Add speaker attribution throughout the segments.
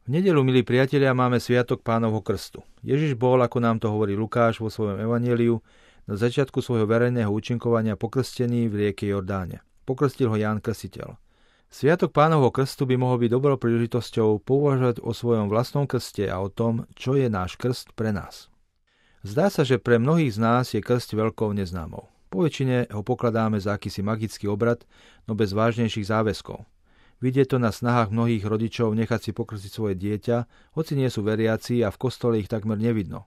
Speaker 1: V nedeľu, milí priatelia, máme sviatok Pánovho krstu. Ježiš bol, ako nám to hovorí Lukáš vo svojom evanjeliu, na začiatku svojho verejného účinkovania pokrstený v rieke Jordáne. Pokrstil ho Ján Krstiteľ. Sviatok Pánovho krstu by mohol byť dobrou príležitosťou pouvažovať o svojom vlastnom krste a o tom, čo je náš krst pre nás. Zdá sa, že pre mnohých z nás je krst veľkou neznámou. Poväčšine ho pokladáme za akýsi magický obrad, no bez vážnejších záväzkov. Vidieť to na snahách mnohých rodičov nechať si pokrstiť svoje dieťa, hoci nie sú veriaci a v kostole ich takmer nevidno.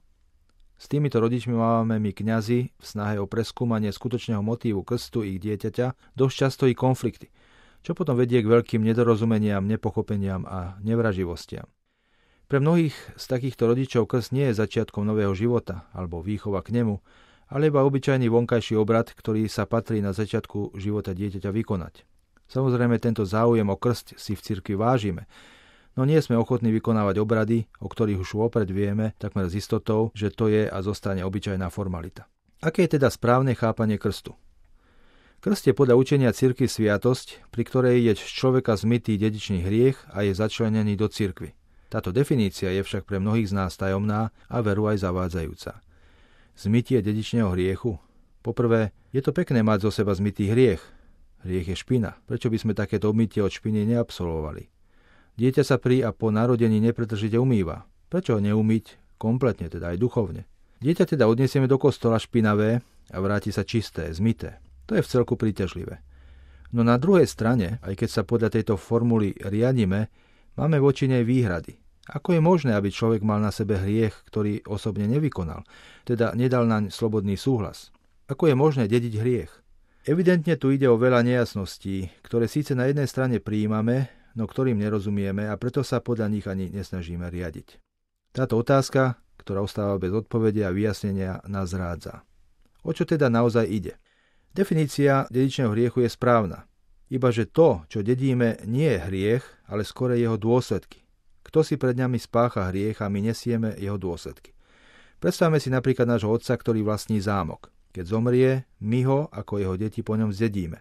Speaker 1: S týmito rodičmi máme my kňazi v snahe o preskúmanie skutočného motívu krstu ich dieťaťa dosť často i konflikty, čo potom vedie k veľkým nedorozumeniam, nepochopeniam a nevraživostiam. Pre mnohých z takýchto rodičov krst nie je začiatkom nového života alebo výchova k nemu, ale iba obyčajný vonkajší obrad, ktorý sa patrí na začiatku života dieťaťa vykonať. Samozrejme, tento záujem o krst si v cirkvi vážime, no nie sme ochotní vykonávať obrady, o ktorých už vopred vieme, takmer s istotou, že to je a zostane obyčajná formalita. Aké je teda správne chápanie krstu? Krst je podľa učenia cirkvi sviatosť, pri ktorej je z človeka zmytý dedičný hriech a je začlenený do cirkvi. Táto definícia je však pre mnohých z nás tajomná a veru aj zavádzajúca. Zmytie dedičného hriechu? Poprvé, je to pekné mať zo seba zmytý hriech. Hriech je špina. Prečo by sme takéto obmytie od špiny neabsolvovali? Dieťa sa pri a po narodení nepretržite umýva. Prečo ho neumyť kompletne, teda aj duchovne? Dieťa teda odnesieme do kostola špinavé a vráti sa čisté, zmyté. To je vcelku príťažlivé. No na druhej strane, aj keď sa podľa tejto formuly riadime, máme voči nej výhrady. Ako je možné, aby človek mal na sebe hriech, ktorý osobne nevykonal, teda nedal naň slobodný súhlas? Ako je možné dediť hriech? Evidentne tu ide o veľa nejasností, ktoré síce na jednej strane prijímame, no ktorým nerozumieme a preto sa podľa nich ani nesnažíme riadiť. Táto otázka, ktorá ostáva bez odpovede a vyjasnenia, nás zrádza. O čo teda naozaj ide? Definícia dedičného hriechu je správna. Ibaže to, čo dedíme, nie je hriech, ale skôr jeho dôsledky. Kto si pred nami spácha hriech a my nesieme jeho dôsledky. Predstavme si napríklad nášho otca, ktorý vlastní zámok. Keď zomrie, my ho, ako jeho deti, po ňom zdedíme.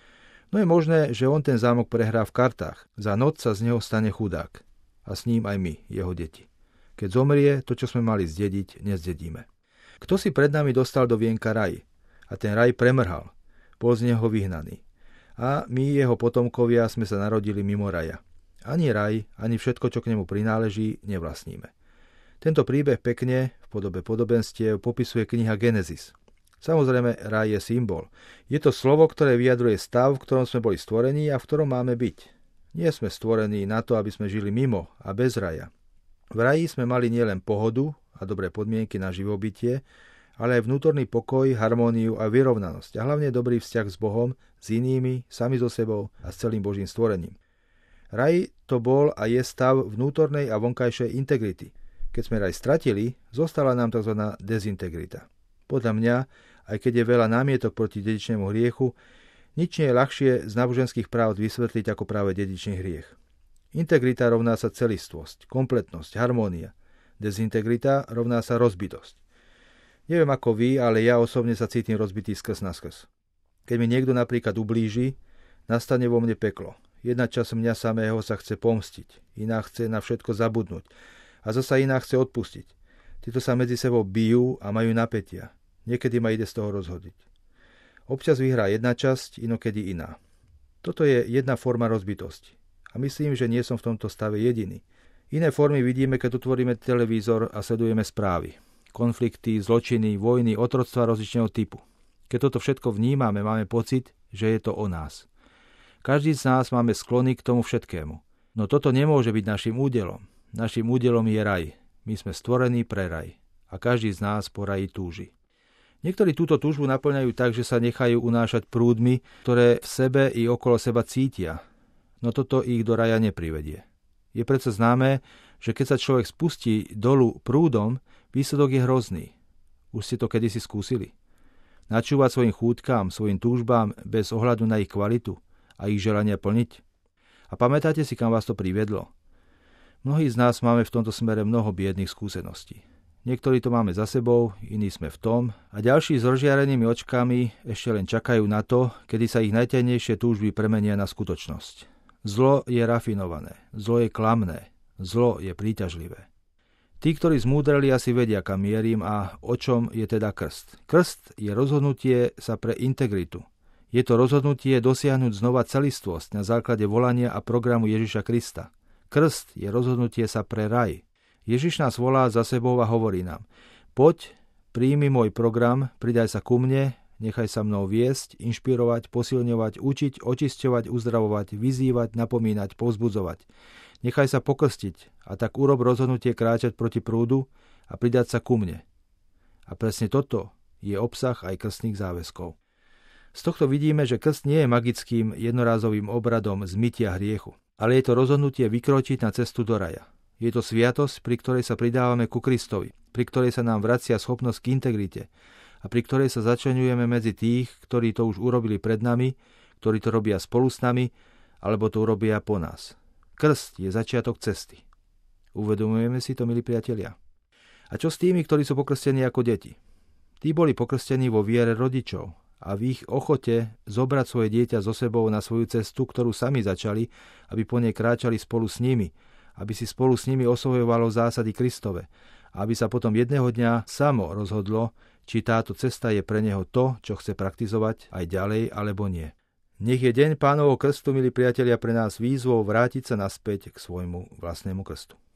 Speaker 1: No je možné, že on ten zámok prehrá v kartách. Za noc sa z neho stane chudák. A s ním aj my, jeho deti. Keď zomrie, to, čo sme mali zdediť, nezdedíme. Kto si pred nami dostal do vienka raj? A ten raj premrhal. Bol z neho vyhnaný. A my, jeho potomkovia, sme sa narodili mimo raja. Ani raj, ani všetko, čo k nemu prináleží, nevlastníme. Tento príbeh pekne, v podobe podobenstiev, popisuje kniha Genesis. Samozrejme, raj je symbol. Je to slovo, ktoré vyjadruje stav, v ktorom sme boli stvorení a v ktorom máme byť. Nie sme stvorení na to, aby sme žili mimo a bez raja. V raji sme mali nielen pohodu a dobré podmienky na živobytie, ale aj vnútorný pokoj, harmóniu a vyrovnanosť a hlavne dobrý vzťah s Bohom, s inými, sami so sebou a s celým Božím stvorením. Raj to bol a je stav vnútornej a vonkajšej integrity. Keď sme raj stratili, zostala nám tzv. Dezintegrita. Podľa mňa, aj keď je veľa námietok proti dedičnému hriechu, nič nie je ľahšie z náboženských práv vysvetliť ako práve dedičný hriech. Integrita rovná sa celistvosť, kompletnosť, harmónia. Dezintegrita rovná sa rozbitosť. Neviem ako vy, ale ja osobne sa cítim rozbitý skrz na skrz. Keď mi niekto napríklad ublíži, nastane vo mne peklo. Jedna časť mňa samého sa chce pomstiť, iná chce na všetko zabudnúť a zasa iná chce odpustiť. Títo sa medzi sebou bijú a majú napätia. Niekedy ma ide z toho rozhodiť. Občas vyhrá jedna časť, inokedy iná. Toto je jedna forma rozbitosti. A myslím, že nie som v tomto stave jediný. Iné formy vidíme, keď otvoríme televízor a sledujeme správy. Konflikty, zločiny, vojny, otroctva rozličného typu. Keď toto všetko vnímame, máme pocit, že je to o nás. Každý z nás máme sklony k tomu všetkému. No toto nemôže byť našim údelom. Našim údelom je raj. My sme stvorení pre raj. A každý z nás po raji túži. Niektorí túto túžbu naplňajú tak, že sa nechajú unášať prúdmi, ktoré v sebe i okolo seba cítia. No toto ich do raja neprivedie. Je predsa známe, že keď sa človek spustí dolu prúdom, výsledok je hrozný. Už ste to kedysi skúsili? Načúvať svojim chútkám, svojim túžbám bez ohľadu na ich kvalitu a ich želania plniť? A pamätáte si, kam vás to priviedlo? Mnohí z nás máme v tomto smere mnoho biedných skúseností. Niektorí to máme za sebou, iní sme v tom a ďalší s rozžiarenými očkami ešte len čakajú na to, kedy sa ich najtajnejšie túžby premenia na skutočnosť. Zlo je rafinované, zlo je klamné Zlo je príťažlivé. Tí, ktorí zmúdreli, asi vedia, kam mierim a o čom je teda krst. Krst je rozhodnutie sa pre integritu. Je to rozhodnutie dosiahnuť znova celistvosť na základe volania a programu Ježiša Krista. Krst je rozhodnutie sa pre raj. Ježiš nás volá za sebou a hovorí nám: poď, príjmi môj program, pridaj sa ku mne, nechaj sa mnou viesť, inšpirovať, posilňovať, učiť, očisťovať, uzdravovať, vyzývať, napomínať, povzbudzovať. Nechaj sa pokrstiť a tak urob rozhodnutie kráčať proti prúdu a pridať sa ku mne. A presne toto je obsah aj krstných záväzkov. Z tohto vidíme, že krst nie je magickým jednorázovým obradom zmytia hriechu, ale je to rozhodnutie vykročiť na cestu do raja. Je to sviatosť, pri ktorej sa pridávame ku Kristovi, pri ktorej sa nám vracia schopnosť k integrite a pri ktorej sa začleňujeme medzi tých, ktorí to už urobili pred nami, ktorí to robia spolu s nami, alebo to urobia po nás. Krst je začiatok cesty. Uvedomujeme si to, milí priatelia? A čo s tými, ktorí sú pokrstení ako deti? Tí boli pokrstení vo viere rodičov a v ich ochote zobrať svoje dieťa so sebou na svoju cestu, ktorú sami začali, aby po nej kráčali spolu s nimi, aby si spolu s nimi osvojovalo zásady Kristove a aby sa potom jedného dňa samo rozhodlo, či táto cesta je pre neho to, čo chce praktizovať aj ďalej, alebo nie. Nech je deň Pánovho krstu, milí priatelia, pre nás výzvou vrátiť sa naspäť k svojmu vlastnému krstu.